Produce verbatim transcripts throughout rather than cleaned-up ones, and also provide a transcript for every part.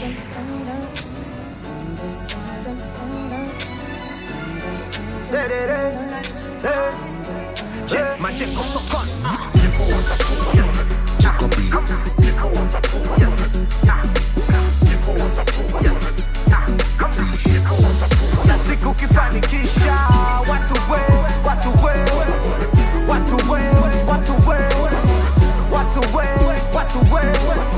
Yeah, Majengo Sokoni. Na siku kifanikisha watu we, watu we, watu we, watu we, watu we, watu we.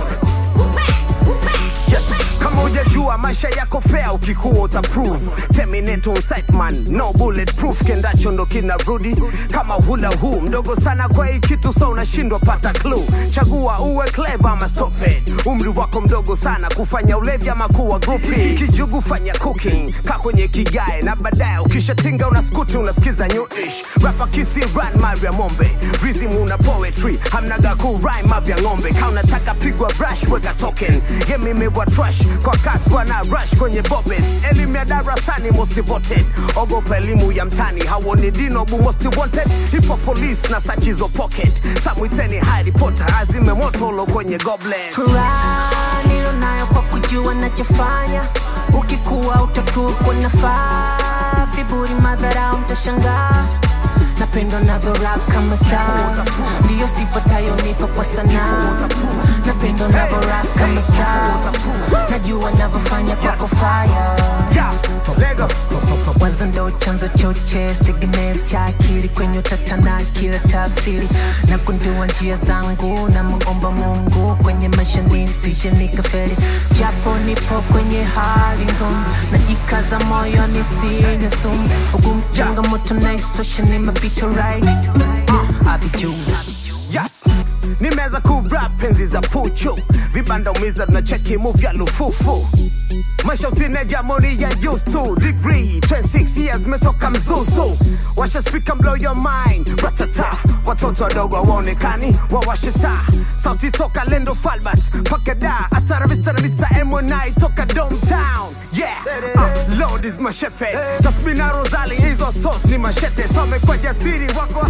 Yes, kama hujajua maisha yako fair ukikuwa utaprove. Terminator on sight man, no bulletproof. Kendacho ndo kinarudi kama hula huu. Mdogo sana kwa hii kitu so unashindwa pata clue. Chagua uwe clever ama stop it. Umri wako mdogo sana kufanya ulevi ama kuwa groupie. Kijugu fanya cooking, kaa kwenye kigae. Na baadaye ukishatinga unaskuti unasikiza new-ish. Rapa kisi run Maria Mombe. Rhythm una poetry, hamnaga ku rhyme mavya ngombe. Ka unataka pigwa brush weka token. Game imewa trash, kwa kasi wana rush kwenye bobes. Elimu ya darasani most voted. Ogopa elimu ya mtani, hawoni dino bu most wanted. Hipo police na sachizo pocket. Samwiteni Harry Potter, azime moto lo kwenye goblet. Furaha nilo nayo kwa kujua nachofanya. Ukikuwa utakuwa kwa nafaa. Viburi madharau mtashangaa. Napendo navyo rap kama star. Ndiyo sifuatayo nipo kwa sanaa. Napendo navyo rap kama star. Najua navyofanya kwako fire. Lego Wazo ndo chanzo choche. Stigmes cha akili kwenye utatana kila tafsiri. Na kundua njia zangu na muomba Mungu kwenye maisha nisije nikafeli. Japo nipo kwenye hali ngumu, najikaza moyo nisinywe sumu. Ugumu changamoto na istosha ni mapito right. uh, I be juice. Yes, nimeza kurap penzi za puchu. Vibanda umiza na cheki move ya lufufu. Maisha utineja money ya used to. Degree, twenty-six years metoka mzuzu. Washa speak and blow your mind. Ratata, watoto wadogo waonekani wawashita. Sauti toka Lendo Falbats Pakada, Astara Vista na Vista M one I toka Downtown. Yeah, uh, Lord is my chef. Tasmina Rosali hizo sauce ni machete. Some kwa jasiri wako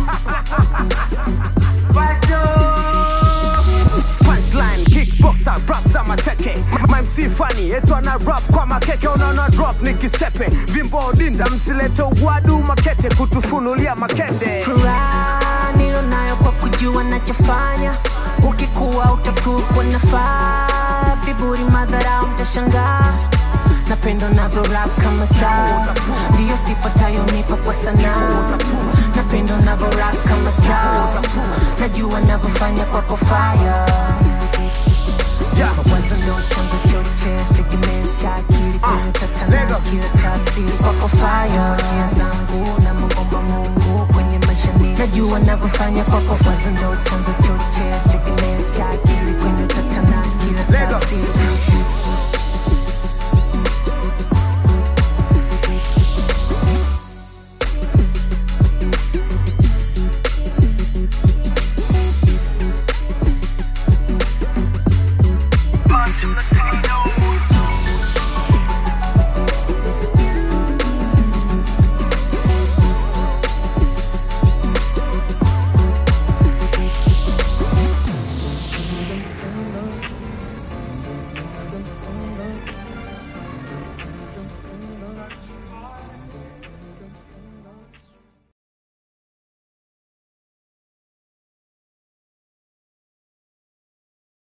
punchline, kickboxer, rap za mateke. My M C funny, eto ana rap kwa makeke. Unaona drop nikistepe. Vimbo dinda msileto wadu makete. Kutufunulia makende. Furaha nilo nayo kwa kujua nachofanya. Ukikuwa utakuwa kwa nafaa. Viburi madharau mtashangaa. Napendo navyo rap kama star. Ndiyo sifuatayo nipo kwa sanaa. Napendo navyo rap kama star. Najua navyofanya kwako fire. Wazo ndo chanzo choche. Stigmes cha akili kwenye utatana kila tafsiri kwako fire. Njia zangu na muomba Mungu kwenye maisha nisi. Najua navyofanya kwako. Wazo ndo chanzo choche. Stigmes cha akili kwenye utatana